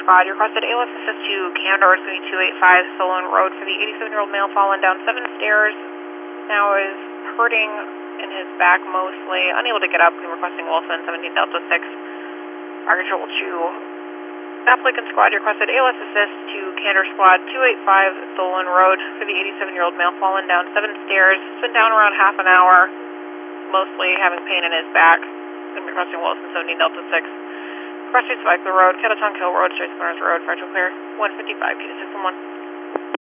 Squad. You requested ALS assist to Canada Rescue 285 Solon Road for the 87-year-old male fallen down 7 stairs. Now is hurting in his back mostly, unable to get up. We're requesting Wilson 17 Delta 6. Architectural 2. Applicant Squad, you requested ALS assist to Canada Squad 285 Solon Road for the 87-year-old male fallen down 7 stairs. It's been down around half an hour, mostly having pain in his back. I'm requesting Wilson 17 Delta 6. Cross Street Spike the Road, Kettletown Kill Road, Straits Corners Road, Fragile Clear, 155 P to 611.